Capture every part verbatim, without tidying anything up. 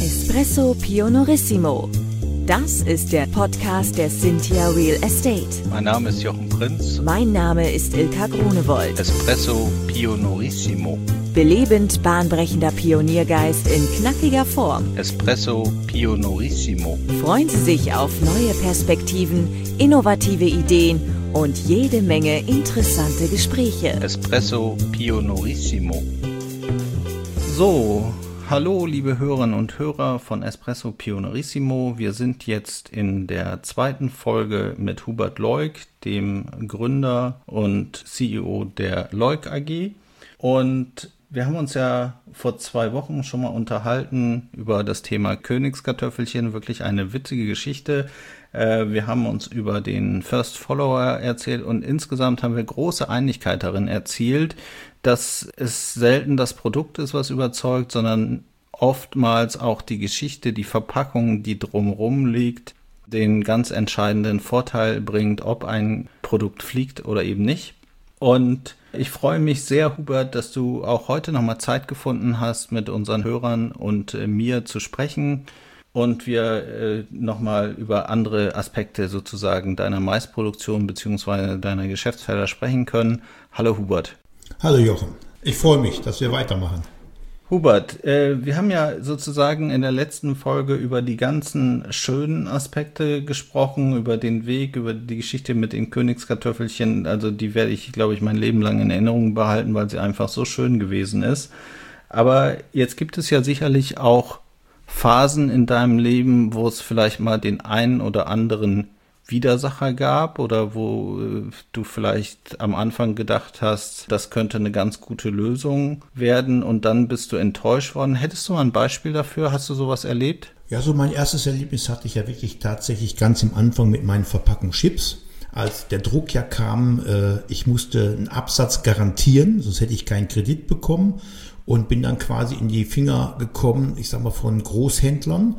Espresso Pionorissimo. Das ist der Podcast der Cynthia Real Estate. Mein Name ist Jochen Prinz. Mein Name ist Ilka Grunewold. Espresso Pionorissimo. Belebend bahnbrechender Pioniergeist in knackiger Form. Espresso Pionorissimo. Freuen Sie sich auf neue Perspektiven, innovative Ideen und jede Menge interessante Gespräche. Espresso Pionorissimo. So, hallo liebe Hörerinnen und Hörer von Espresso Pionorissimo. Wir sind jetzt in der zweiten Folge mit Hubert Leuk, dem Gründer und C E O der Leuk A G. Und wir haben uns ja vor zwei Wochen schon mal unterhalten über das Thema Königskartoffelchen, wirklich eine witzige Geschichte. Wir haben uns über den First Follower erzählt und insgesamt haben wir große Einigkeit darin erzielt, dass es selten das Produkt ist, was überzeugt, sondern oftmals auch die Geschichte, die Verpackung, die drumherum liegt, den ganz entscheidenden Vorteil bringt, ob ein Produkt fliegt oder eben nicht. Und ich freue mich sehr, Hubert, dass du auch heute nochmal Zeit gefunden hast, mit unseren Hörern und äh, mir zu sprechen und wir äh, nochmal über andere Aspekte sozusagen deiner Maisproduktion bzw. deiner Geschäftsfelder sprechen können. Hallo Hubert. Hallo Jochen, ich freue mich, dass wir weitermachen. Hubert, äh, wir haben ja sozusagen in der letzten Folge über die ganzen schönen Aspekte gesprochen, über den Weg, über die Geschichte mit den Königskartoffelchen. Also die werde ich, glaube ich, mein Leben lang in Erinnerung behalten, weil sie einfach so schön gewesen ist. Aber jetzt gibt es ja sicherlich auch Phasen in deinem Leben, wo es vielleicht mal den einen oder anderen Widersacher gab oder wo äh, du vielleicht am Anfang gedacht hast, das könnte eine ganz gute Lösung werden und dann bist du enttäuscht worden. Hättest du mal ein Beispiel dafür? Hast du sowas erlebt? Ja, so mein erstes Erlebnis hatte ich ja wirklich tatsächlich ganz am Anfang mit meinen Verpackungen Chips. Als der Druck ja kam, äh, ich musste einen Absatz garantieren, sonst hätte ich keinen Kredit bekommen und bin dann quasi in die Finger gekommen, ich sag mal von Großhändlern,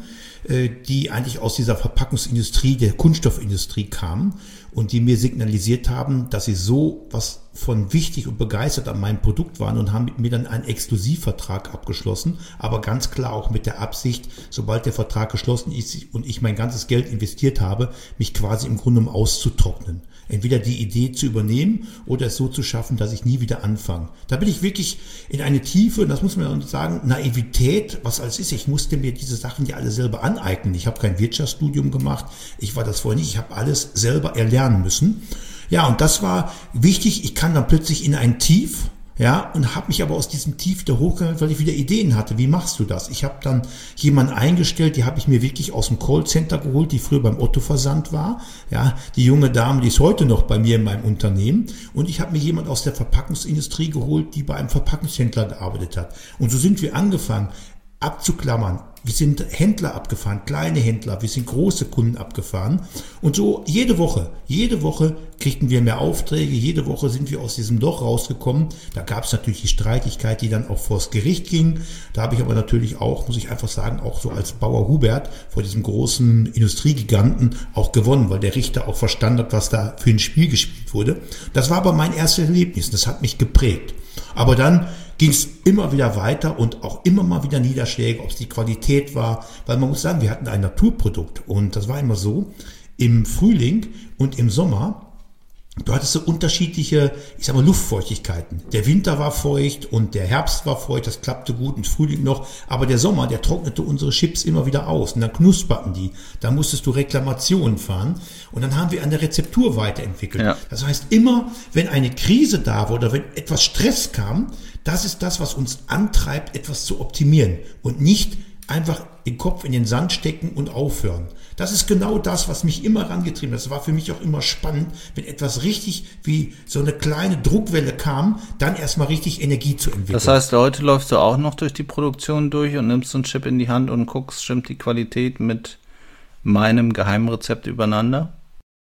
die eigentlich aus dieser Verpackungsindustrie, der Kunststoffindustrie kamen und die mir signalisiert haben, dass sie so was von wichtig und begeistert an meinem Produkt waren und haben mit mir dann einen Exklusivvertrag abgeschlossen, aber ganz klar auch mit der Absicht, sobald der Vertrag geschlossen ist und ich mein ganzes Geld investiert habe, mich quasi im Grunde genommen auszutrocknen. Entweder die Idee zu übernehmen oder es so zu schaffen, dass ich nie wieder anfange. Da bin ich wirklich in eine Tiefe, und das muss man sagen, Naivität, was alles ist. Ich musste mir diese Sachen ja alle selber aneignen. Ich habe kein Wirtschaftsstudium gemacht, ich war das vorher nicht, ich habe alles selber erlernen müssen. Ja, und das war wichtig. Ich kam dann plötzlich in ein Tief, ja, und habe mich aber aus diesem Tief da hochgegangen, weil ich wieder Ideen hatte. Wie machst du das? Ich habe dann jemanden eingestellt, die habe ich mir wirklich aus dem Callcenter geholt, die früher beim Otto-Versand war. Ja, die junge Dame, die ist heute noch bei mir in meinem Unternehmen. Und ich habe mir jemanden aus der Verpackungsindustrie geholt, die bei einem Verpackungshändler gearbeitet hat. Und so sind wir angefangen abzuklammern. Wir sind Händler abgefahren, kleine Händler, wir sind große Kunden abgefahren. Und so jede Woche, jede Woche kriegten wir mehr Aufträge, jede Woche sind wir aus diesem Loch rausgekommen. Da gab es natürlich die Streitigkeit, die dann auch vors Gericht ging. Da habe ich aber natürlich auch, muss ich einfach sagen, auch so als Bauer Hubert vor diesem großen Industriegiganten auch gewonnen, weil der Richter auch verstanden hat, was da für ein Spiel gespielt wurde. Das war aber mein erstes Erlebnis, das hat mich geprägt. Aber dann ging es immer wieder weiter und auch immer mal wieder Niederschläge, ob es die Qualität war, weil man muss sagen, wir hatten ein Naturprodukt und das war immer so, im Frühling und im Sommer, du hattest so unterschiedliche, ich sag mal, Luftfeuchtigkeiten. Der Winter war feucht und der Herbst war feucht, das klappte gut und Frühling noch, aber der Sommer, der trocknete unsere Chips immer wieder aus und dann knusperten die. Da musstest du Reklamationen fahren und dann haben wir an der Rezeptur weiterentwickelt. Ja. Das heißt, immer, wenn eine Krise da war oder wenn etwas Stress kam, das ist das, was uns antreibt, etwas zu optimieren und nicht einfach den Kopf in den Sand stecken und aufhören. Das ist genau das, was mich immer herangetrieben hat. Das war für mich auch immer spannend, wenn etwas richtig wie so eine kleine Druckwelle kam, dann erstmal richtig Energie zu entwickeln. Das heißt, heute läufst du auch noch durch die Produktion durch und nimmst so einen Chip in die Hand und guckst, stimmt die Qualität mit meinem Geheimrezept übereinander?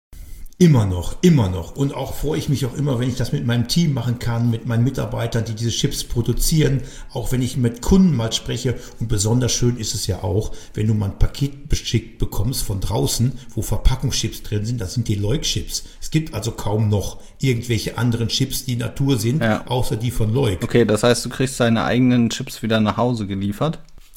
Immer noch, immer noch. Und auch freue ich mich auch immer, wenn ich das mit meinem Team machen kann, mit meinen Mitarbeitern, die diese Chips produzieren, auch wenn ich mit Kunden mal spreche. Und besonders schön ist es ja auch, wenn du mal ein Paket beschickt bekommst von draußen, wo Verpackungschips drin sind, das sind die Leuk-Chips. Es gibt also kaum noch irgendwelche anderen Chips, die Natur sind, ja, außer die von Leuk. Okay, das heißt, du kriegst deine eigenen Chips wieder nach Hause geliefert?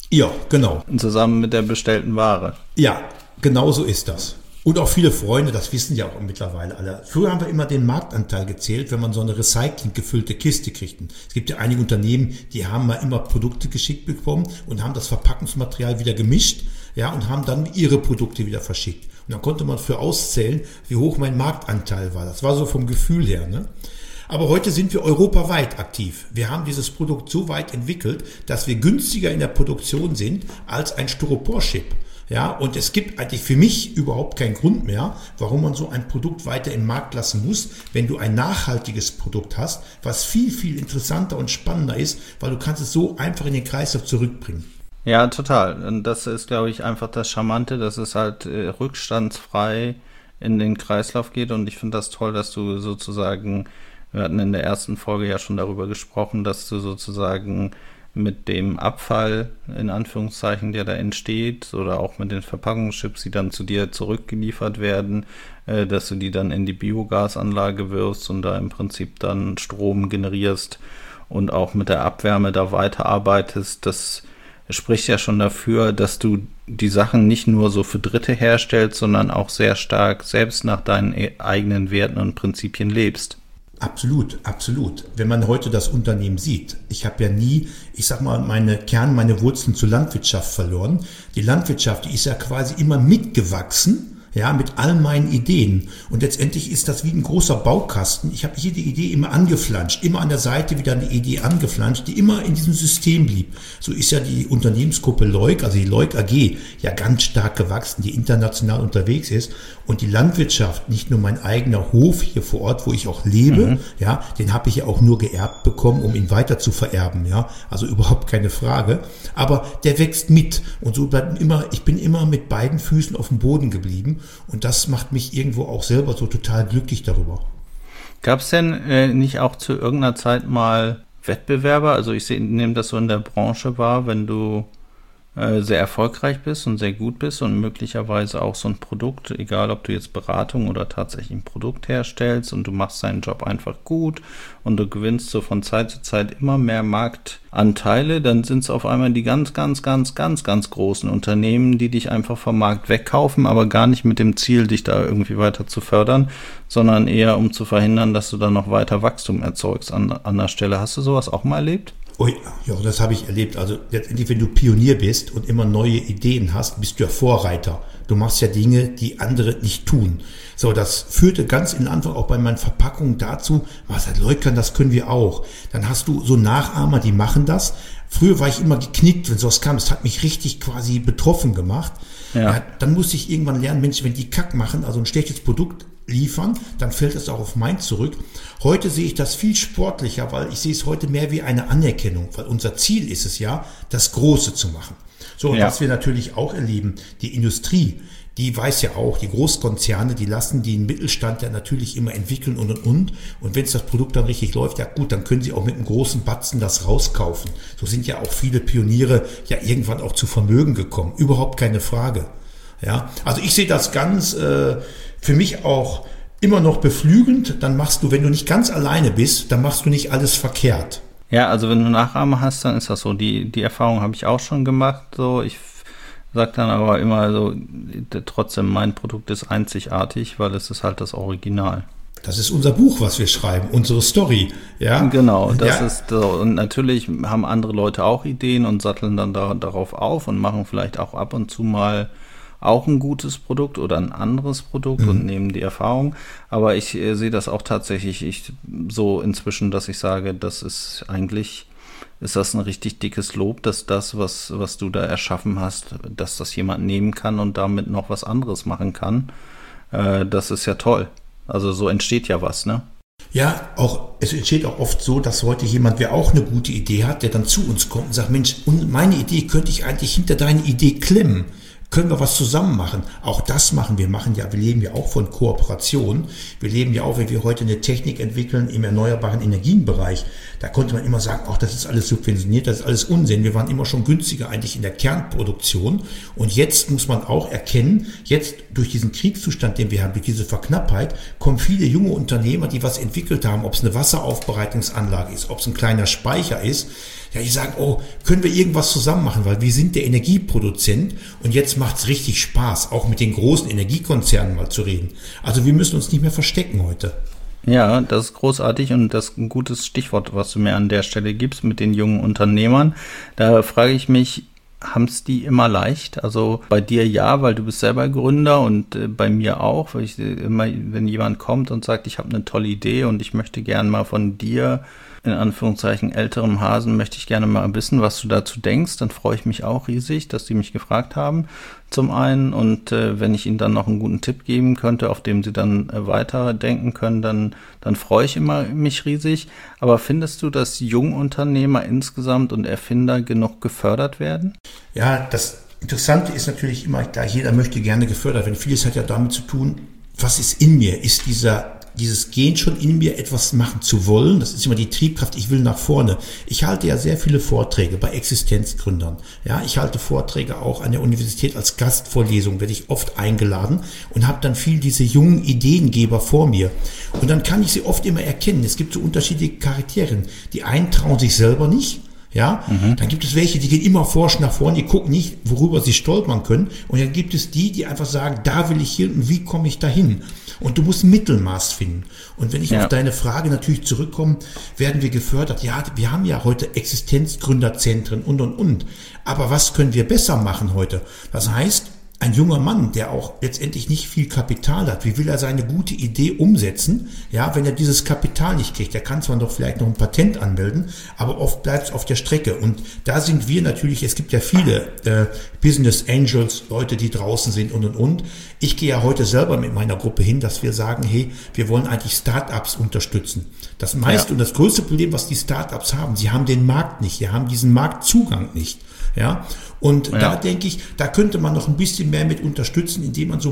Ja, genau. Zusammen mit der bestellten Ware. Ja, genau so ist das. Und auch viele Freunde, das wissen ja auch mittlerweile alle. Früher haben wir immer den Marktanteil gezählt, wenn man so eine recycling-gefüllte Kiste kriegt. Es gibt ja einige Unternehmen, die haben mal immer Produkte geschickt bekommen und haben das Verpackungsmaterial wieder gemischt, ja, und haben dann ihre Produkte wieder verschickt. Und dann konnte man für auszählen, wie hoch mein Marktanteil war. Das war so vom Gefühl her, ne? Aber heute sind wir europaweit aktiv. Wir haben dieses Produkt so weit entwickelt, dass wir günstiger in der Produktion sind als ein Styropor-Chip. Ja, und es gibt eigentlich für mich überhaupt keinen Grund mehr, warum man so ein Produkt weiter im Markt lassen muss, wenn du ein nachhaltiges Produkt hast, was viel, viel interessanter und spannender ist, weil du kannst es so einfach in den Kreislauf zurückbringen. Ja, total. Und das ist, glaube ich, einfach das Charmante, dass es halt äh, rückstandsfrei in den Kreislauf geht. Und ich finde das toll, dass du sozusagen, wir hatten in der ersten Folge ja schon darüber gesprochen, dass du sozusagen mit dem Abfall, in Anführungszeichen, der da entsteht, oder auch mit den Verpackungschips, die dann zu dir zurückgeliefert werden, äh, dass du die dann in die Biogasanlage wirfst und da im Prinzip dann Strom generierst und auch mit der Abwärme da weiterarbeitest. Das spricht ja schon dafür, dass du die Sachen nicht nur so für Dritte herstellst, sondern auch sehr stark selbst nach deinen eigenen Werten und Prinzipien lebst. Absolut, absolut. Wenn man heute das Unternehmen sieht, ich habe ja nie, ich sag mal, meine Kern, meine Wurzeln zur Landwirtschaft verloren. Die Landwirtschaft, die ist ja quasi immer mitgewachsen, ja, mit all meinen Ideen. Und letztendlich ist das wie ein großer Baukasten. Ich habe jede Idee immer angeflanscht, immer an der Seite wieder eine Idee angeflanscht, die immer in diesem System blieb. So ist ja die Unternehmensgruppe Leuk, also die Leuk A G, ja ganz stark gewachsen, die international unterwegs ist. Und die Landwirtschaft, nicht nur mein eigener Hof hier vor Ort, wo ich auch lebe, mhm. ja, den habe ich ja auch nur geerbt bekommen, um ihn weiter zu vererben, ja, also überhaupt keine Frage. Aber der wächst mit und so bleibt immer, ich bin immer mit beiden Füßen auf dem Boden geblieben und das macht mich irgendwo auch selber so total glücklich darüber. Gab es denn äh, nicht auch zu irgendeiner Zeit mal Wettbewerber? Also ich seh, nehme das so in der Branche wahr, wenn du sehr erfolgreich bist und sehr gut bist und möglicherweise auch so ein Produkt, egal ob du jetzt Beratung oder tatsächlich ein Produkt herstellst und du machst deinen Job einfach gut und du gewinnst so von Zeit zu Zeit immer mehr Marktanteile, dann sind es auf einmal die ganz, ganz, ganz, ganz, ganz großen Unternehmen, die dich einfach vom Markt wegkaufen, aber gar nicht mit dem Ziel, dich da irgendwie weiter zu fördern, sondern eher um zu verhindern, dass du da noch weiter Wachstum erzeugst an, an der Stelle. Hast du sowas auch mal erlebt? Oh ja, das habe ich erlebt. Also letztendlich, wenn du Pionier bist und immer neue Ideen hast, bist du ja Vorreiter. Du machst ja Dinge, die andere nicht tun. So, das führte ganz in Anfang auch bei meinen Verpackungen dazu, was hat Leukern, das können wir auch. Dann hast du so Nachahmer, die machen das. Früher war ich immer geknickt, wenn sowas kam. Das hat mich richtig quasi betroffen gemacht. Ja. Ja, dann musste ich irgendwann lernen, Mensch, wenn die Kack machen, also ein schlechtes Produkt liefern, dann fällt es auch auf mein zurück. Heute sehe ich das viel sportlicher, weil ich sehe es heute mehr wie eine Anerkennung, weil unser Ziel ist es ja, das Große zu machen. So, und ja. Was wir natürlich auch erleben, die Industrie, die weiß ja auch, die Großkonzerne, die lassen den Mittelstand ja natürlich immer entwickeln und und und. Und wenn es das Produkt dann richtig läuft, ja gut, dann können sie auch mit einem großen Batzen das rauskaufen. So sind ja auch viele Pioniere ja irgendwann auch zu Vermögen gekommen. Überhaupt keine Frage. Ja, also ich sehe das ganz äh, für mich auch immer noch beflügelnd. Dann machst du, wenn du nicht ganz alleine bist, dann machst du nicht alles verkehrt. Ja, also wenn du Nachahmer hast, dann ist das so. Die die Erfahrung habe ich auch schon gemacht. So, ich sage dann aber immer so, trotzdem, mein Produkt ist einzigartig, weil es ist halt das Original. Das ist unser Buch, was wir schreiben, unsere Story. Ja, genau. Das ja. ist so. Und natürlich haben andere Leute auch Ideen und satteln dann da, darauf auf und machen vielleicht auch ab und zu mal auch ein gutes Produkt oder ein anderes Produkt mhm. und nehmen die Erfahrung. Aber ich äh, sehe das auch tatsächlich ich, so inzwischen, dass ich sage, das ist eigentlich, ist das ein richtig dickes Lob, dass das, was, was du da erschaffen hast, dass das jemand nehmen kann und damit noch was anderes machen kann. Äh, das ist ja toll. Also so entsteht ja was, ne? Ja, auch es entsteht auch oft so, dass heute jemand, der auch eine gute Idee hat, der dann zu uns kommt und sagt, Mensch, meine Idee könnte ich eigentlich hinter deine Idee klemmen. Können wir was zusammen machen? Auch das machen wir. Machen ja, wir leben ja auch von Kooperation. Wir leben ja auch, wenn wir heute eine Technik entwickeln im erneuerbaren Energienbereich. Da konnte man immer sagen, ach, das ist alles subventioniert, das ist alles Unsinn. Wir waren immer schon günstiger eigentlich in der Kernproduktion. Und jetzt muss man auch erkennen, jetzt durch diesen Kriegszustand, den wir haben, durch diese Verknappheit, kommen viele junge Unternehmer, die was entwickelt haben, ob es eine Wasseraufbereitungsanlage ist, ob es ein kleiner Speicher ist. Ja, die sagen, oh, können wir irgendwas zusammen machen, weil wir sind der Energieproduzent und jetzt macht's richtig Spaß, auch mit den großen Energiekonzernen mal zu reden. Also wir müssen uns nicht mehr verstecken heute. Ja, das ist großartig und das ist ein gutes Stichwort, was du mir an der Stelle gibst mit den jungen Unternehmern. Da frage ich mich, haben es die immer leicht? Also bei dir ja, weil du bist selber Gründer und äh, bei mir auch, weil ich äh, immer, wenn jemand kommt und sagt, ich habe eine tolle Idee und ich möchte gern mal von dir, in Anführungszeichen älterem Hasen, möchte ich gerne mal wissen, was du dazu denkst, dann freue ich mich auch riesig, dass die mich gefragt haben, zum einen. Und äh, wenn ich ihnen dann noch einen guten Tipp geben könnte, auf dem sie dann äh, weiterdenken können, dann, dann freue ich immer mich riesig. Aber findest du, dass Jungunternehmer insgesamt und Erfinder genug gefördert werden? Ja, das Interessante ist natürlich immer gleich, jeder möchte gerne gefördert werden. Vieles hat ja damit zu tun, was ist in mir? Ist dieser Dieses Gen schon in mir, etwas machen zu wollen, das ist immer die Triebkraft, ich will nach vorne. Ich halte ja sehr viele Vorträge bei Existenzgründern. Ja, ich halte Vorträge auch an der Universität als Gastvorlesung, werde ich oft eingeladen und habe dann viel diese jungen Ideengeber vor mir. Und dann kann ich sie oft immer erkennen. Es gibt so unterschiedliche Charaktere. Die einen trauen sich selber nicht. Ja, mhm. Dann gibt es welche, die gehen immer forsch nach vorne, die gucken nicht, worüber sie stolpern können. Und dann gibt es die, die einfach sagen, da will ich hin und wie komme ich dahin? Und du musst ein Mittelmaß finden. Und wenn ich ja. auf deine Frage natürlich zurückkomme, werden wir gefördert. Ja, wir haben ja heute Existenzgründerzentren und, und, und. Aber was können wir besser machen heute? Das heißt, ein junger Mann, der auch letztendlich nicht viel Kapital hat, wie will er seine gute Idee umsetzen? Ja, wenn er dieses Kapital nicht kriegt, der kann zwar noch vielleicht noch ein Patent anmelden, aber oft bleibt es auf der Strecke. Und da sind wir natürlich, es gibt ja viele äh, Business Angels, Leute, die draußen sind und und und. Ich gehe ja heute selber mit meiner Gruppe hin, dass wir sagen, hey, wir wollen eigentlich Startups unterstützen. Das meiste ja. und das größte Problem, was die Startups haben, sie haben den Markt nicht, sie haben diesen Marktzugang nicht. Ja, und ja. da denke ich, da könnte man noch ein bisschen mehr mit unterstützen, indem man so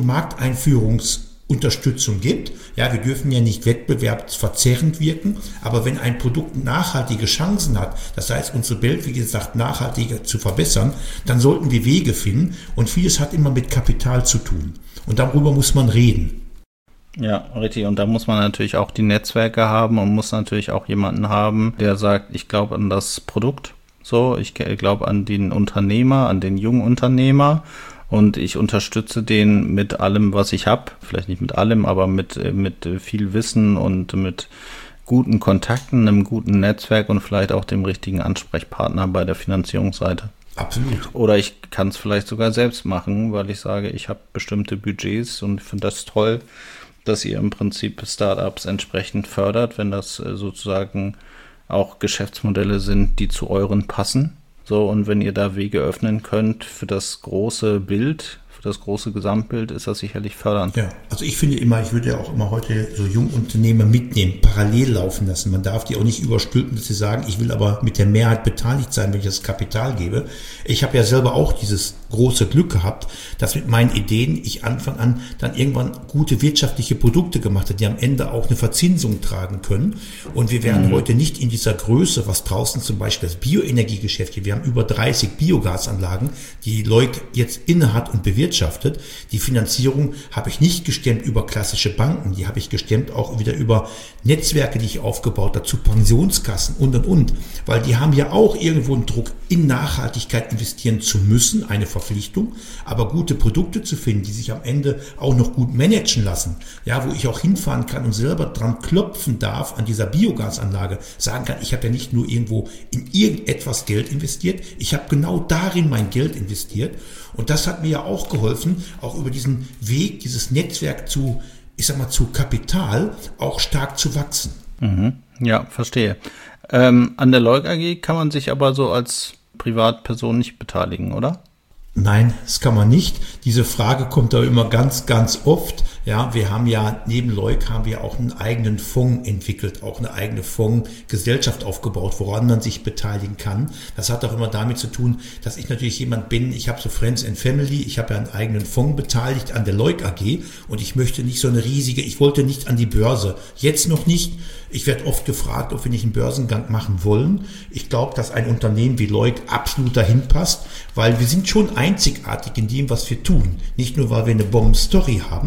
Markteinführungsunterstützung gibt. Ja, wir dürfen ja nicht wettbewerbsverzerrend wirken, aber wenn ein Produkt nachhaltige Chancen hat, das heißt, unsere Welt, wie gesagt, nachhaltiger zu verbessern, dann sollten wir Wege finden und vieles hat immer mit Kapital zu tun. Und darüber muss man reden. Ja, richtig. Und da muss man natürlich auch die Netzwerke haben und muss natürlich auch jemanden haben, der sagt, ich glaube an das Produkt. So, ich glaube an den Unternehmer, an den jungen Unternehmer und ich unterstütze den mit allem, was ich habe. Vielleicht nicht mit allem, aber mit, mit viel Wissen und mit guten Kontakten, einem guten Netzwerk und vielleicht auch dem richtigen Ansprechpartner bei der Finanzierungsseite. Absolut. Oder ich kann es vielleicht sogar selbst machen, weil ich sage, ich habe bestimmte Budgets und ich finde das toll, dass ihr im Prinzip Startups entsprechend fördert, wenn das sozusagen auch Geschäftsmodelle sind, die zu euren passen. So, und wenn ihr da Wege öffnen könnt für das große Bild, für das große Gesamtbild, ist das sicherlich fördernd. Ja, also ich finde immer, ich würde ja auch immer heute so Jungunternehmer mitnehmen, parallel laufen lassen. Man darf die auch nicht überstülpen, dass sie sagen, ich will aber mit der Mehrheit beteiligt sein, wenn ich das Kapital gebe. Ich habe ja selber auch dieses große Glück gehabt, dass mit meinen Ideen ich Anfang an dann irgendwann gute wirtschaftliche Produkte gemacht habe, die am Ende auch eine Verzinsung tragen können. Und wir werden mhm. heute nicht in dieser Größe, was draußen zum Beispiel das Bioenergiegeschäft hier, wir haben über dreißig Biogasanlagen, die Leuk jetzt innehat und bewirtschaftet. Die Finanzierung habe ich nicht gestemmt über klassische Banken, die habe ich gestemmt auch wieder über Netzwerke, die ich aufgebaut habe, zu Pensionskassen und und und, weil die haben ja auch irgendwo einen Druck, in Nachhaltigkeit investieren zu müssen, eine Verpflichtung, aber gute Produkte zu finden, die sich am Ende auch noch gut managen lassen, ja, wo ich auch hinfahren kann und selber dran klopfen darf an dieser Biogasanlage, sagen kann, ich habe ja nicht nur irgendwo in irgendetwas Geld investiert, ich habe genau darin mein Geld investiert und das hat mir ja auch geholfen, auch über diesen Weg, dieses Netzwerk zu, ich sag mal, zu Kapital auch stark zu wachsen. Mhm. Ja, verstehe. Ähm, an der Leuk A G kann man sich aber so als Privatperson nicht beteiligen, oder? Nein, das kann man nicht. Diese Frage kommt da immer ganz, ganz oft. Ja, wir haben ja, neben Leuk haben wir auch einen eigenen Fonds entwickelt, auch eine eigene Fondsgesellschaft aufgebaut, woran man sich beteiligen kann. Das hat auch immer damit zu tun, dass ich natürlich jemand bin, ich habe so Friends and Family, ich habe ja einen eigenen Fonds beteiligt an der Leuk A G und ich möchte nicht so eine riesige, ich wollte nicht an die Börse, jetzt noch nicht. Ich werde oft gefragt, ob wir nicht einen Börsengang machen wollen. Ich glaube, dass ein Unternehmen wie Leuk absolut dahin passt, weil wir sind schon einzigartig in dem, was wir tun. Nicht nur, weil wir eine Bomben-Story haben, weil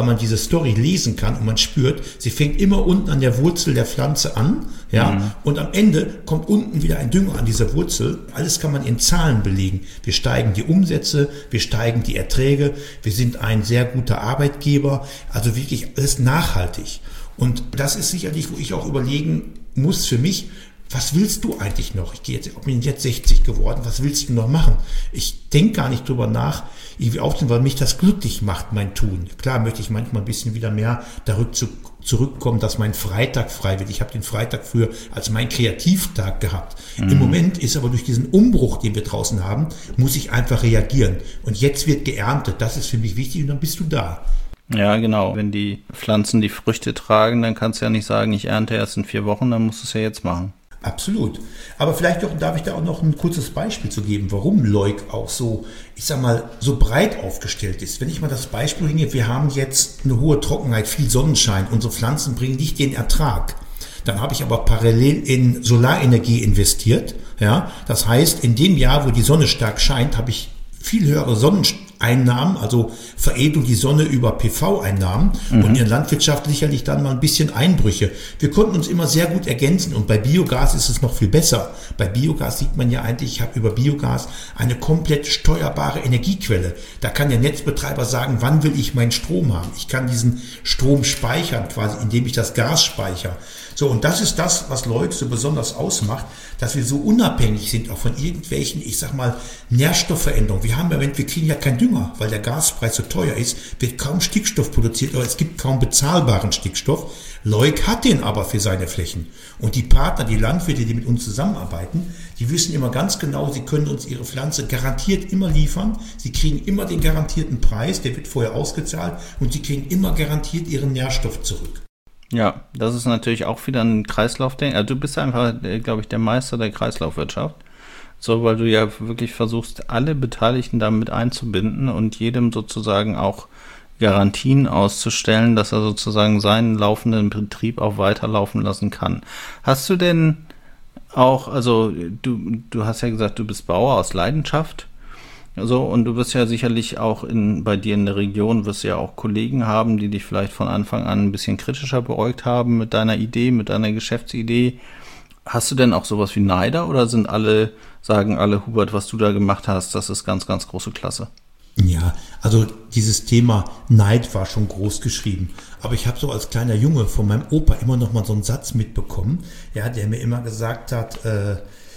man diese Story lesen kann und man spürt, sie fängt immer unten an der Wurzel der Pflanze an, ja, mhm. und am Ende kommt unten wieder ein Dünger an dieser Wurzel. Alles kann man in Zahlen belegen. Wir steigen die Umsätze, wir steigen die Erträge, wir sind ein sehr guter Arbeitgeber, also wirklich alles nachhaltig. Und das ist sicherlich, wo ich auch überlegen muss für mich, was willst du eigentlich noch? Ich gehe jetzt, ich bin jetzt sechzig geworden, was willst du noch machen? Ich denke gar nicht drüber nach, irgendwie aufzunehmen, weil mich das glücklich macht, mein Tun. Klar möchte ich manchmal ein bisschen wieder mehr darüber zu, zurückkommen, dass mein Freitag frei wird. Ich habe den Freitag früher als mein Kreativtag gehabt. Mhm. Im Moment ist aber durch diesen Umbruch, den wir draußen haben, muss ich einfach reagieren. Und jetzt wird geerntet. Das ist für mich wichtig und dann bist du da. Ja, genau. Wenn die Pflanzen die Früchte tragen, dann kannst du ja nicht sagen, ich ernte erst in vier Wochen, dann musst du es ja jetzt machen. Absolut. Aber vielleicht doch, darf ich da auch noch ein kurzes Beispiel zu geben, warum Leuk auch so, ich sag mal, so breit aufgestellt ist. Wenn ich mal das Beispiel bringe, wir haben jetzt eine hohe Trockenheit, viel Sonnenschein, unsere Pflanzen bringen nicht den Ertrag. Dann habe ich aber parallel in Solarenergie investiert. Ja, das heißt, in dem Jahr, wo die Sonne stark scheint, habe ich viel höhere Sonneneinnahmen, also Veredelung die Sonne über P V-Einnahmen mhm. und in der Landwirtschaft sicherlich dann mal ein bisschen Einbrüche. Wir konnten uns immer sehr gut ergänzen und bei Biogas ist es noch viel besser. Bei Biogas sieht man ja eigentlich, ich habe über Biogas eine komplett steuerbare Energiequelle. Da kann der Netzbetreiber sagen, wann will ich meinen Strom haben. Ich kann diesen Strom speichern, quasi indem ich das Gas speichere. So, und das ist das, was Leuk so besonders ausmacht, dass wir so unabhängig sind, auch von irgendwelchen, ich sag mal, Nährstoffveränderungen. Wir haben ja, wir kriegen ja keinen Dünger, weil der Gaspreis so teuer ist, wird kaum Stickstoff produziert, oder es gibt kaum bezahlbaren Stickstoff. Leuk hat den aber für seine Flächen. Und die Partner, die Landwirte, die mit uns zusammenarbeiten, die wissen immer ganz genau, sie können uns ihre Pflanze garantiert immer liefern. Sie kriegen immer den garantierten Preis, der wird vorher ausgezahlt, und sie kriegen immer garantiert ihren Nährstoff zurück. Ja, das ist natürlich auch wieder ein Kreislaufdenken. Also du bist einfach, glaube ich, der Meister der Kreislaufwirtschaft. So, weil du ja wirklich versuchst, alle Beteiligten damit einzubinden und jedem sozusagen auch Garantien auszustellen, dass er sozusagen seinen laufenden Betrieb auch weiterlaufen lassen kann. Hast du denn auch, also du, du hast ja gesagt, du bist Bauer aus Leidenschaft. So, und du wirst ja sicherlich auch in, bei dir in der Region wirst ja auch Kollegen haben, die dich vielleicht von Anfang an ein bisschen kritischer beäugt haben mit deiner Idee, mit deiner Geschäftsidee. Hast du denn auch sowas wie Neider oder sind alle, sagen alle, Hubert, was du da gemacht hast, das ist ganz, ganz große Klasse? Ja, also dieses Thema Neid war schon groß geschrieben. Aber ich habe so als kleiner Junge von meinem Opa immer noch mal so einen Satz mitbekommen, ja, der mir immer gesagt hat, äh,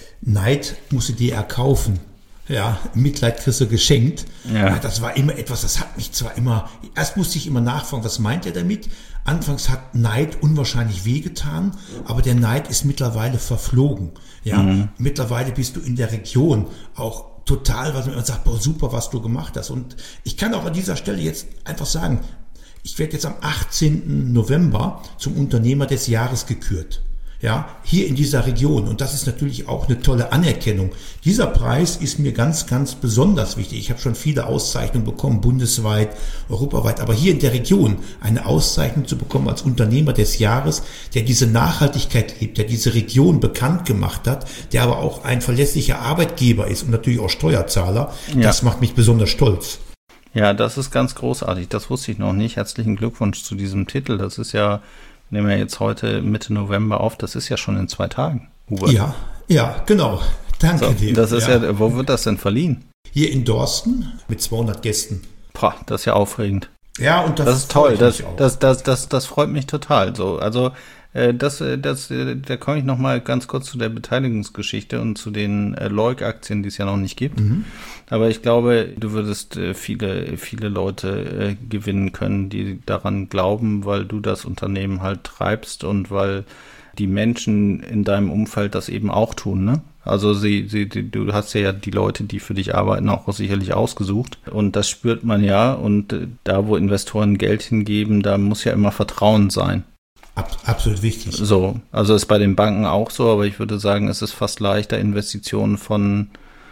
Neid musst du dir erkaufen. Ja, Mitleid kriegst du geschenkt. Ja. Ja, das war immer etwas, das hat mich zwar immer, erst musste ich immer nachfragen, was meint er damit? Anfangs hat Neid unwahrscheinlich wehgetan, aber der Neid ist mittlerweile verflogen. Ja, mhm. Mittlerweile bist du in der Region auch total, was man sagt, boah, super, was du gemacht hast. Und ich kann auch an dieser Stelle jetzt einfach sagen, ich werde jetzt am achtzehnten November zum Unternehmer des Jahres gekürt. Ja, hier in dieser Region. Und das ist natürlich auch eine tolle Anerkennung. Dieser Preis ist mir ganz, ganz besonders wichtig. Ich habe schon viele Auszeichnungen bekommen, bundesweit, europaweit. Aber hier in der Region eine Auszeichnung zu bekommen als Unternehmer des Jahres, der diese Nachhaltigkeit lebt, der diese Region bekannt gemacht hat, der aber auch ein verlässlicher Arbeitgeber ist und natürlich auch Steuerzahler, ja. Das macht mich besonders stolz. Ja, das ist ganz großartig. Das wusste ich noch nicht. Herzlichen Glückwunsch zu diesem Titel. Das ist ja... Nehmen wir jetzt heute Mitte November auf, das ist ja schon in zwei Tagen, Hubert. Ja, ja, genau. Danke so, dir. Das ist ja. ja, wo wird das denn verliehen? Hier in Dorsten mit zweihundert Gästen. Boah, das ist ja aufregend. Ja, und das, das ist toll. Das, das, das, das, das freut mich total. So, also äh, das, das, äh, da komme ich noch mal ganz kurz zu der Beteiligungsgeschichte und zu den äh, Leuk-Aktien, die es ja noch nicht gibt. Mhm. Aber ich glaube, du würdest äh, viele, viele Leute äh, gewinnen können, die daran glauben, weil du das Unternehmen halt treibst und weil die Menschen in deinem Umfeld das eben auch tun, ne? Also sie, sie, die, du hast ja die Leute, die für dich arbeiten, auch sicherlich ausgesucht. Und das spürt man ja. Und äh, da, wo Investoren Geld hingeben, da muss ja immer Vertrauen sein. Ab, absolut wichtig. So, also ist bei den Banken auch so, aber ich würde sagen, es ist fast leichter, Investitionen von,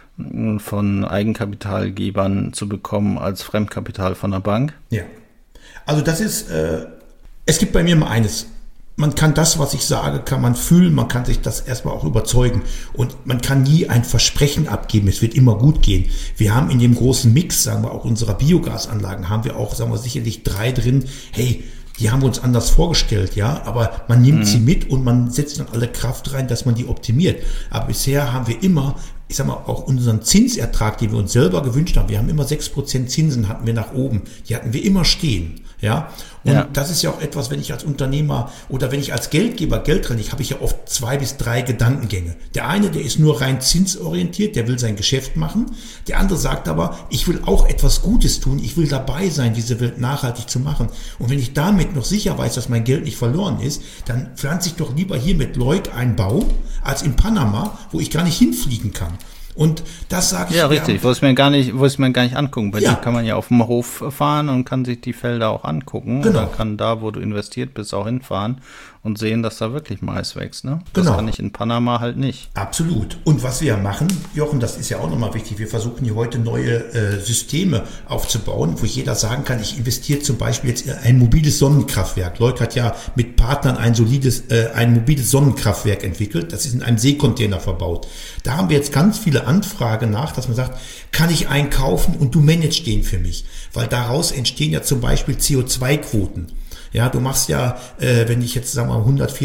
von Eigenkapitalgebern zu bekommen als Fremdkapital von der Bank. Ja, also das ist, äh, es gibt bei mir mal eines, man kann das, was ich sage, kann man fühlen, man kann sich das erstmal auch überzeugen und man kann nie ein Versprechen abgeben, es wird immer gut gehen. Wir haben in dem großen Mix, sagen wir auch unserer Biogasanlagen, haben wir auch, sagen wir sicherlich drei drin, hey, die haben wir uns anders vorgestellt, ja, aber man nimmt mhm. sie mit und man setzt dann alle Kraft rein, dass man die optimiert. Aber bisher haben wir immer, ich sag mal, auch unseren Zinsertrag, den wir uns selber gewünscht haben, wir haben immer sechs Prozent Zinsen hatten wir nach oben, die hatten wir immer stehen, ja. Und ja. das ist ja auch etwas, wenn ich als Unternehmer oder wenn ich als Geldgeber Geld drin, ich habe ich ja oft zwei bis drei Gedankengänge. Der eine, der ist nur rein zinsorientiert, der will sein Geschäft machen. Der andere sagt aber, ich will auch etwas Gutes tun, ich will dabei sein, diese Welt nachhaltig zu machen. Und wenn ich damit noch sicher weiß, dass mein Geld nicht verloren ist, dann pflanze ich doch lieber hier mit Leuk einen Baum, als in Panama, wo ich gar nicht hinfliegen kann. Und das sage ich. Ja, richtig, wo es mir gar nicht, wo es mir gar nicht angucken. Bei ja. dir kann man ja auf dem Hof fahren und kann sich die Felder auch angucken. Genau. Oder kann da, wo du investiert bist, auch hinfahren und sehen, dass da wirklich Mais wächst. Ne? Das genau. kann ich in Panama halt nicht. Absolut. Und was wir ja machen, Jochen, das ist ja auch nochmal wichtig, wir versuchen hier heute neue äh, Systeme aufzubauen, wo jeder sagen kann, ich investiere zum Beispiel jetzt in ein mobiles Sonnenkraftwerk. Leuk hat ja mit Partnern ein solides, äh, ein mobiles Sonnenkraftwerk entwickelt. Das ist in einem Seekontainer verbaut. Da haben wir jetzt ganz viele Anfragen nach, dass man sagt, kann ich einkaufen und du managst den für mich? Weil daraus entstehen ja zum Beispiel C O zwei Quoten. Ja, du machst ja, äh, wenn ich jetzt, sagen wir mal,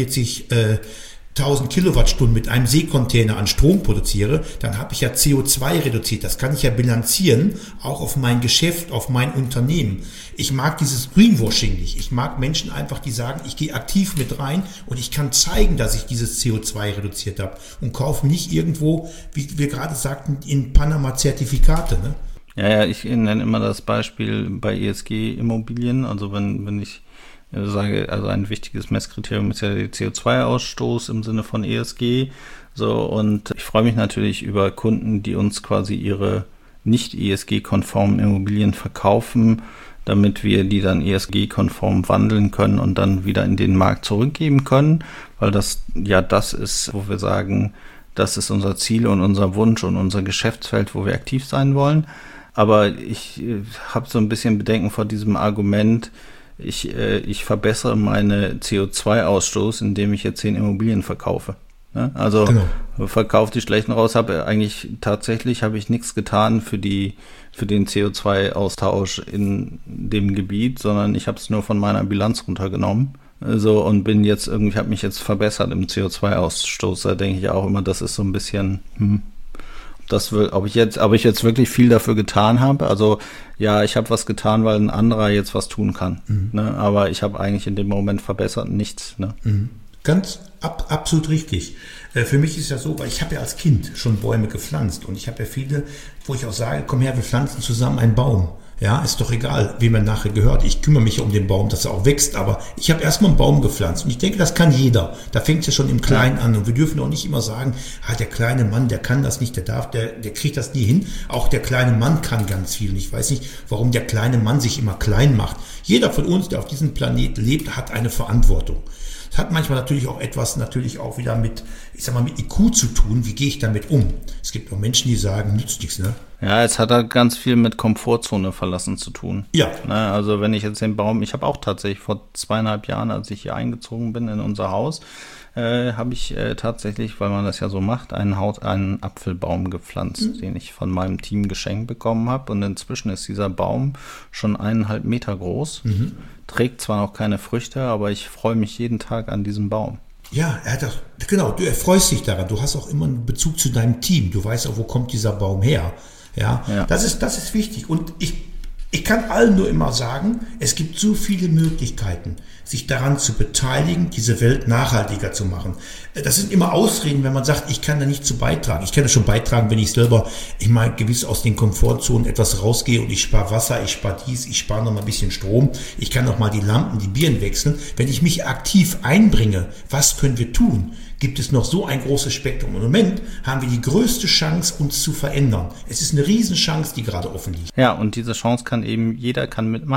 hundertvierzigtausend Kilowattstunden mit einem Seekontainer an Strom produziere, dann habe ich ja C O zwei reduziert. Das kann ich ja bilanzieren, auch auf mein Geschäft, auf mein Unternehmen. Ich mag dieses Greenwashing nicht. Ich mag Menschen einfach, die sagen, ich gehe aktiv mit rein und ich kann zeigen, dass ich dieses C O zwei reduziert habe und kaufe nicht irgendwo, wie wir gerade sagten, in Panama Zertifikate, ne? Ja, ja, ich nenne immer das Beispiel bei E S G-Immobilien. Also wenn, wenn ich Ich sage, also ein wichtiges Messkriterium ist ja der C O zwei Ausstoß im Sinne von E S G. So, und ich freue mich natürlich über Kunden, die uns quasi ihre nicht E S G-konformen Immobilien verkaufen, damit wir die dann E S G-konform wandeln können und dann wieder in den Markt zurückgeben können, weil das ja das ist, wo wir sagen, das ist unser Ziel und unser Wunsch und unser Geschäftsfeld, wo wir aktiv sein wollen. Aber ich äh, habe so ein bisschen Bedenken vor diesem Argument, Ich, äh, ich verbessere meine C O zwei Ausstoß, indem ich jetzt zehn Immobilien verkaufe. Ne? Also genau. Verkaufe die schlechten raus, habe eigentlich tatsächlich habe ich nichts getan für die für den C O zwei Austausch in dem Gebiet, sondern ich habe es nur von meiner Bilanz runtergenommen. So, und bin jetzt irgendwie, habe mich jetzt verbessert im C O zwei Ausstoß. Da denke ich auch immer, das ist so ein bisschen, hm, das will, ob ich jetzt, ob ich jetzt wirklich viel dafür getan habe. Also ja, ich habe was getan, weil ein anderer jetzt was tun kann. Mhm. Ne? Aber ich habe eigentlich in dem Moment verbessert nichts. Ne? Mhm. Ganz ab, absolut richtig. Äh, für mich ist ja so, weil ich habe ja als Kind schon Bäume gepflanzt und ich habe ja viele, wo ich auch sage, komm her, wir pflanzen zusammen einen Baum. Ja, ist doch egal, wem er nachher gehört. Ich kümmere mich um den Baum, dass er auch wächst, aber ich habe erstmal einen Baum gepflanzt und ich denke, das kann jeder. Da fängt es ja schon im Kleinen an und wir dürfen auch nicht immer sagen, ah, der kleine Mann, der kann das nicht, der darf, der, der kriegt das nie hin. Auch der kleine Mann kann ganz viel. Und ich weiß nicht, warum der kleine Mann sich immer klein macht. Jeder von uns, der auf diesem Planet lebt, hat eine Verantwortung. Das hat manchmal natürlich auch etwas, natürlich auch wieder mit, ich sag mal, mit I Q zu tun. Wie gehe ich damit um? Es gibt auch Menschen, die sagen, nützt nichts, ne? Ja, es hat halt ganz viel mit Komfortzone verlassen zu tun. Ja. Ne, also wenn ich jetzt den Baum, ich habe auch tatsächlich vor zweieinhalb Jahren, als ich hier eingezogen bin in unser Haus, äh, habe ich äh, tatsächlich, weil man das ja so macht, einen, Haut, einen Apfelbaum gepflanzt, mhm. den ich von meinem Team geschenkt bekommen habe. Und inzwischen ist dieser Baum schon eineinhalb Meter groß. Mhm. Trägt zwar noch keine Früchte, aber ich freue mich jeden Tag an diesem Baum. Ja, er hat auch, genau, du erfreust dich daran. Du hast auch immer einen Bezug zu deinem Team. Du weißt auch, wo kommt dieser Baum her. Ja, ja. Das ist, das ist wichtig. Und ich, ich kann allen nur immer sagen, es gibt so viele Möglichkeiten, sich daran zu beteiligen, diese Welt nachhaltiger zu machen. Das sind immer Ausreden, wenn man sagt, ich kann da nicht zu beitragen. Ich kann da schon beitragen, wenn ich selber, ich meine, gewiss aus den Komfortzonen etwas rausgehe und ich spare Wasser, ich spare dies, ich spare noch mal ein bisschen Strom, ich kann noch mal die Lampen, die Birnen wechseln. Wenn ich mich aktiv einbringe, was können wir tun? Gibt es noch so ein großes Spektrum. Im Moment haben wir die größte Chance, uns zu verändern. Es ist eine Riesenchance, die gerade offen liegt. Ja, und diese Chance kann eben, jeder kann mitmachen.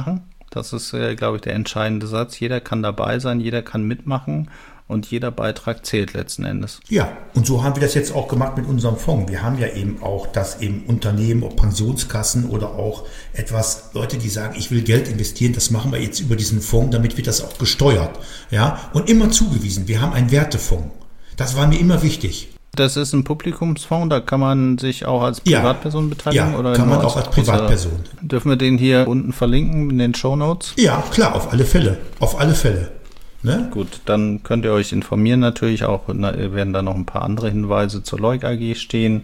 Das ist, äh, glaube ich, der entscheidende Satz. Jeder kann dabei sein, jeder kann mitmachen. Und jeder Beitrag zählt letzten Endes. Ja, und so haben wir das jetzt auch gemacht mit unserem Fonds. Wir haben ja eben auch, dass eben Unternehmen, ob Pensionskassen oder auch etwas, Leute, die sagen, ich will Geld investieren, das machen wir jetzt über diesen Fonds, damit wird das auch gesteuert. Ja, und immer zugewiesen. Wir haben einen Wertefonds. Das war mir immer wichtig. Das ist ein Publikumsfonds, da kann man sich auch als Privatperson ja, beteiligen? Ja, oder kann man auch als Privatperson. Oder dürfen wir den hier unten verlinken in den Shownotes? Ja, klar, auf alle Fälle. Auf alle Fälle. Ne? Gut, dann könnt ihr euch informieren natürlich auch, na, werden da noch ein paar andere Hinweise zur Leuk A G stehen.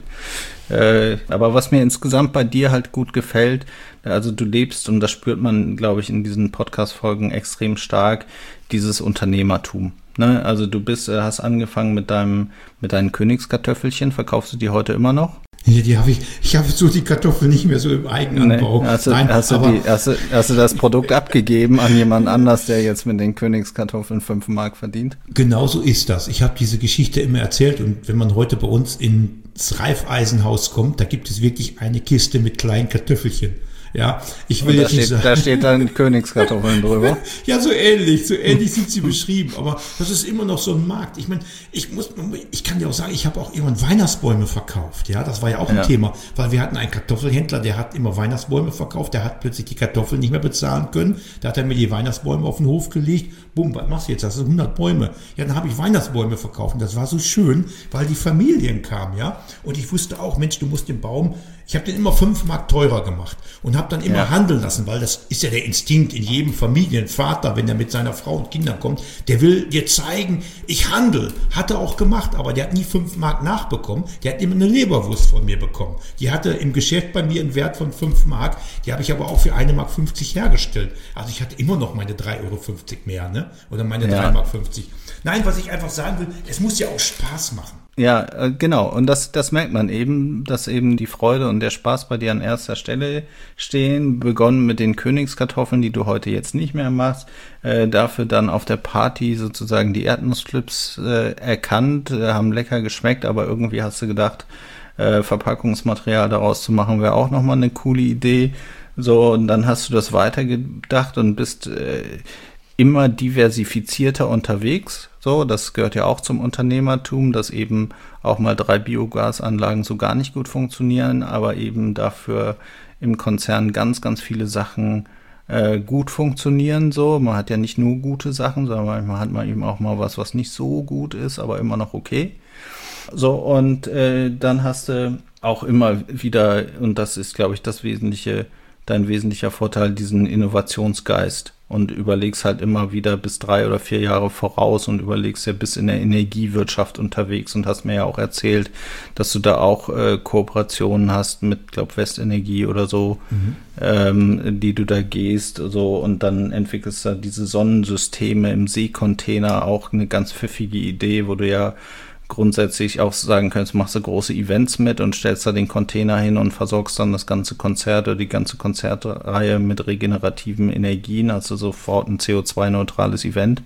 Äh, aber was mir insgesamt bei dir halt gut gefällt, also du lebst, und das spürt man, glaube ich, in diesen Podcast-Folgen extrem stark, dieses Unternehmertum. Ne? Also du bist, hast angefangen mit deinem, mit deinen Königskartoffelchen, verkaufst du die heute immer noch? Ja, die habe ich, ich habe so die Kartoffeln nicht mehr so im Eigenanbau. Nee, hast, du, Nein, hast, du die, hast, du, hast du das Produkt abgegeben an jemand anders, der jetzt mit den Königskartoffeln fünf Mark verdient? Genau so ist das. Ich habe diese Geschichte immer erzählt, und wenn man heute bei uns ins Reifeisenhaus kommt, da gibt es wirklich eine Kiste mit kleinen Kartoffelchen. Ja, ich will und da jetzt steht, nicht sagen. Da steht dann Königskartoffeln drüber. Ja, so ähnlich, so ähnlich sind sie beschrieben. Aber das ist immer noch so ein Markt. Ich meine, ich muss, ich kann dir auch sagen, ich habe auch irgendwann Weihnachtsbäume verkauft. Ja, das war ja auch ein ja. Thema, weil wir hatten einen Kartoffelhändler, der hat immer Weihnachtsbäume verkauft. Der hat plötzlich die Kartoffeln nicht mehr bezahlen können. Da hat er mir die Weihnachtsbäume auf den Hof gelegt. Bumm, was machst du jetzt? Das sind hundert Bäume. Ja, dann habe ich Weihnachtsbäume verkauft. Und das war so schön, weil die Familien kamen, ja. Und ich wusste auch, Mensch, du musst den Baum, ich habe den immer fünf Mark teurer gemacht und habe dann immer ja. handeln lassen, weil das ist ja der Instinkt in jedem Familienvater, wenn er mit seiner Frau und Kindern kommt, der will dir zeigen, ich handle. Hat er auch gemacht, aber der hat nie fünf Mark nachbekommen. Der hat immer eine Leberwurst von mir bekommen. Die hatte im Geschäft bei mir einen Wert von fünf Mark, die habe ich aber auch für eine Mark fünfzig hergestellt. Also ich hatte immer noch meine drei Euro fünfzig mehr, ne? Oder meine ja. drei Mark fünfzig. Nein, was ich einfach sagen will, es muss ja auch Spaß machen. Ja, genau. Und das, das merkt man eben, dass eben die Freude und der Spaß bei dir an erster Stelle stehen. Begonnen mit den Königskartoffeln, die du heute jetzt nicht mehr machst. Äh, dafür dann auf der Party sozusagen die Erdnussflips äh, erkannt, äh, haben lecker geschmeckt, aber irgendwie hast du gedacht, äh, Verpackungsmaterial daraus zu machen, wäre auch nochmal eine coole Idee. So, und dann hast du das weitergedacht und bist äh, immer diversifizierter unterwegs. So, das gehört ja auch zum Unternehmertum, dass eben auch mal drei Biogasanlagen so gar nicht gut funktionieren, aber eben dafür im Konzern ganz, ganz viele Sachen äh, gut funktionieren. So, man hat ja nicht nur gute Sachen, sondern manchmal hat man eben auch mal was, was nicht so gut ist, aber immer noch okay. So, und äh, dann hast du auch immer wieder, und das ist, glaube ich, das Wesentliche, dein wesentlicher Vorteil, diesen Innovationsgeist. Und überlegst halt immer wieder bis drei oder vier Jahre voraus und überlegst ja bis in der Energiewirtschaft unterwegs und hast mir ja auch erzählt, dass du da auch äh, Kooperationen hast mit, glaub, Westenergie oder so, mhm. ähm, die du da gehst, so, und dann entwickelst du da diese Sonnensysteme im Seekontainer, auch eine ganz pfiffige Idee, wo du ja grundsätzlich auch sagen könntest, machst du große Events mit und stellst da den Container hin und versorgst dann das ganze Konzert oder die ganze Konzertreihe mit regenerativen Energien, also sofort ein C O zwei neutrales Event.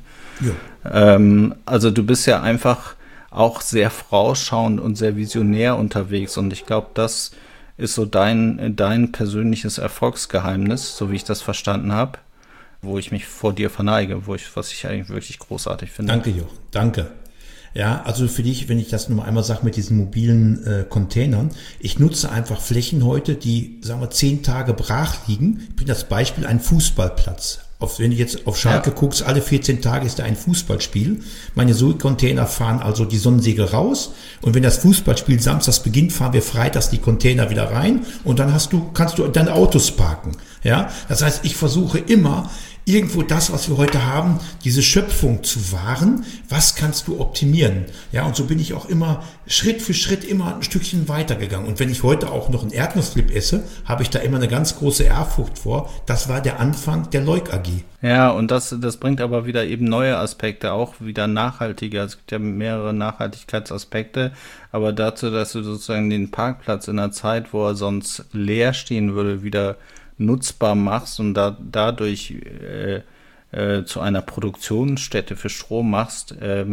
Ja. Ähm, also du bist ja einfach auch sehr vorausschauend und sehr visionär unterwegs, und ich glaube, das ist so dein, dein persönliches Erfolgsgeheimnis, so wie ich das verstanden habe, wo ich mich vor dir verneige, wo ich, was ich eigentlich wirklich großartig finde. Danke, Jochen, danke. Ja, also für dich, wenn ich das nur einmal sage mit diesen mobilen äh, Containern, ich nutze einfach Flächen heute, die, sagen wir, zehn Tage brach liegen. Ich bringe das Beispiel, ein Fußballplatz. Auf, wenn du jetzt auf Schalke ja. guckst, alle vierzehn Tage ist da ein Fußballspiel. Meine Container fahren also die Sonnensegel raus, und wenn das Fußballspiel samstags beginnt, fahren wir freitags die Container wieder rein, und dann hast du, kannst du deine Autos parken. Ja, das heißt, ich versuche immer, irgendwo das, was wir heute haben, diese Schöpfung zu wahren, was kannst du optimieren? Ja, und so bin ich auch immer Schritt für Schritt immer ein Stückchen weitergegangen. Und wenn ich heute auch noch einen Erdnussflip esse, habe ich da immer eine ganz große Ehrfurcht vor. Das war der Anfang der Leuk A G. Ja, und das, das bringt aber wieder eben neue Aspekte, auch wieder nachhaltiger. Es gibt ja mehrere Nachhaltigkeitsaspekte, aber dazu, dass du sozusagen den Parkplatz in einer Zeit, wo er sonst leer stehen würde, wieder nutzbar machst und da, dadurch äh, äh, zu einer Produktionsstätte für Strom machst, ähm,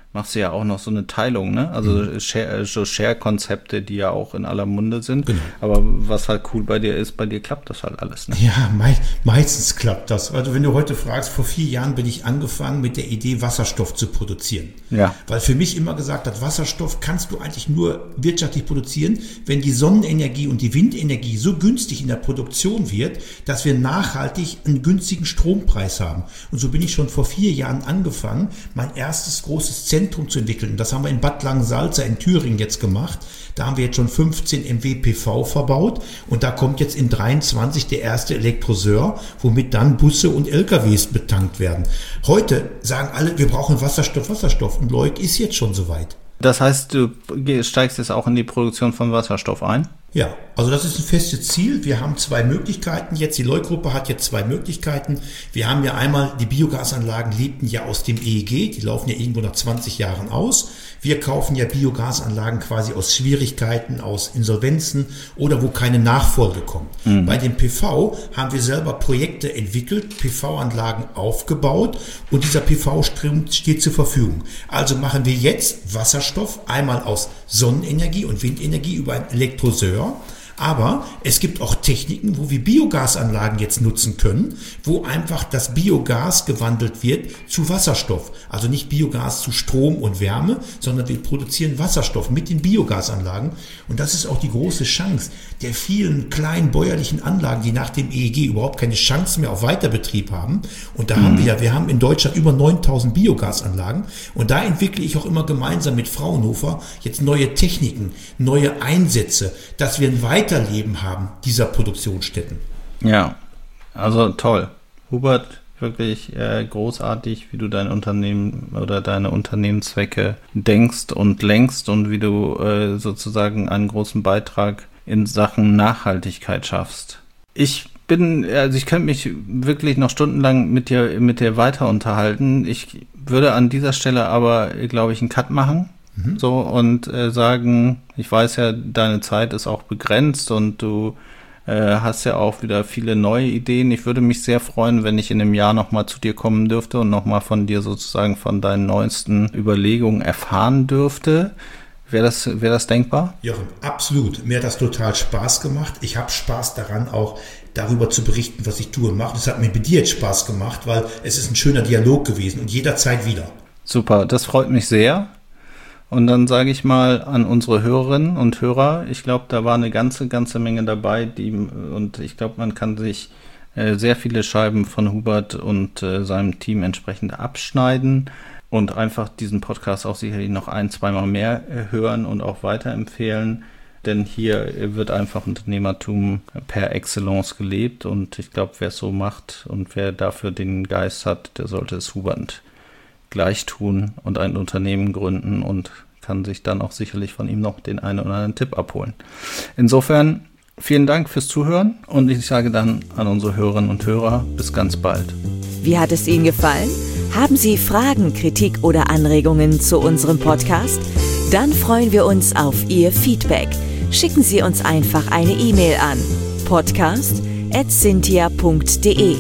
machst du ja auch noch so eine Teilung, ne? Also mhm. Share, so Share-Konzepte, die ja auch in aller Munde sind. Genau. Aber was halt cool bei dir ist, bei dir klappt das halt alles, ne? Ja, mei- meistens klappt das. Also wenn du heute fragst, vor vier Jahren bin ich angefangen mit der Idee, Wasserstoff zu produzieren. Ja. Weil für mich immer gesagt hat, Wasserstoff kannst du eigentlich nur wirtschaftlich produzieren, wenn die Sonnenenergie und die Windenergie so günstig in der Produktion wird, dass wir nachhaltig einen günstigen Strompreis haben. Und so bin ich schon vor vier Jahren angefangen, mein erstes großes Zentrum zu entwickeln. Das haben wir in Bad Langensalza in Thüringen jetzt gemacht. Da haben wir jetzt schon fünfzehn Megawatt P V verbaut und da kommt jetzt in dreiundzwanzig der erste Elektroseur, womit dann Busse und L K Ws betankt werden. Heute sagen alle, wir brauchen Wasserstoff, Wasserstoff und Leuk ist jetzt schon soweit. Das heißt, du steigst jetzt auch in die Produktion von Wasserstoff ein? Ja, also das ist ein festes Ziel. Wir haben zwei Möglichkeiten jetzt. Die Leuk-Gruppe hat jetzt zwei Möglichkeiten. Wir haben ja einmal, die Biogasanlagen lebten ja aus dem E E G. Die laufen ja irgendwo nach zwanzig Jahren aus. Wir kaufen ja Biogasanlagen quasi aus Schwierigkeiten, aus Insolvenzen oder wo keine Nachfolge kommt. Mhm. Bei dem P V haben wir selber Projekte entwickelt, P V-Anlagen aufgebaut und dieser P V-Strom steht zur Verfügung. Also machen wir jetzt Wasserstoff einmal aus Sonnenenergie und Windenergie über einen Elektroseur. Aber es gibt auch Techniken, wo wir Biogasanlagen jetzt nutzen können, wo einfach das Biogas gewandelt wird zu Wasserstoff. Also nicht Biogas zu Strom und Wärme, sondern wir produzieren Wasserstoff mit den Biogasanlagen. Und das ist auch die große Chance der vielen kleinen bäuerlichen Anlagen, die nach dem E E G überhaupt keine Chance mehr auf Weiterbetrieb haben. Und da mhm. haben wir ja, wir haben in Deutschland über neuntausend Biogasanlagen. Und da entwickle ich auch immer gemeinsam mit Fraunhofer jetzt neue Techniken, neue Einsätze, dass wir ein Weiterleben haben dieser Produktionsstätten. Ja, also toll. Hubert, wirklich äh, großartig, wie du dein Unternehmen oder deine Unternehmenszwecke denkst und lenkst und wie du äh, sozusagen einen großen Beitrag in Sachen Nachhaltigkeit schaffst. Ich bin, also ich könnte mich wirklich noch stundenlang mit dir, mit dir weiter unterhalten. Ich würde an dieser Stelle aber, glaube ich, einen Cut machen. Mhm. So und äh, sagen, ich weiß ja, deine Zeit ist auch begrenzt und du äh, hast ja auch wieder viele neue Ideen. Ich würde mich sehr freuen, wenn ich in einem Jahr nochmal zu dir kommen dürfte und nochmal von dir sozusagen von deinen neuesten Überlegungen erfahren dürfte. Wäre das, wäre das denkbar? Jochen, absolut. Mir hat das total Spaß gemacht. Ich habe Spaß daran, auch darüber zu berichten, was ich tue und mache. Das hat mir mit dir jetzt Spaß gemacht, weil es ist ein schöner Dialog gewesen und jederzeit wieder. Super, das freut mich sehr. Und dann sage ich mal an unsere Hörerinnen und Hörer, ich glaube, da war eine ganze, ganze Menge dabei, die, und ich glaube, man kann sich äh, sehr viele Scheiben von Hubert und äh, seinem Team entsprechend abschneiden und einfach diesen Podcast auch sicherlich noch ein, zweimal mehr äh, hören und auch weiterempfehlen, denn hier wird einfach Unternehmertum per Excellence gelebt und ich glaube, wer es so macht und wer dafür den Geist hat, der sollte es Hubert gleich tun und ein Unternehmen gründen und kann sich dann auch sicherlich von ihm noch den einen oder anderen Tipp abholen. Insofern vielen Dank fürs Zuhören und ich sage dann an unsere Hörerinnen und Hörer bis ganz bald. Wie hat es Ihnen gefallen? Haben Sie Fragen, Kritik oder Anregungen zu unserem Podcast? Dann freuen wir uns auf Ihr Feedback. Schicken Sie uns einfach eine E-Mail an podcast at cynthia punkt de.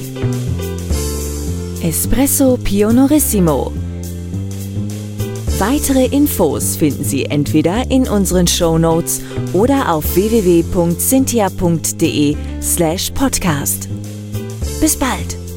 Espresso Pionorissimo. Weitere Infos finden Sie entweder in unseren Shownotes oder auf w w w punkt cynthia punkt de slash podcast. Bis bald!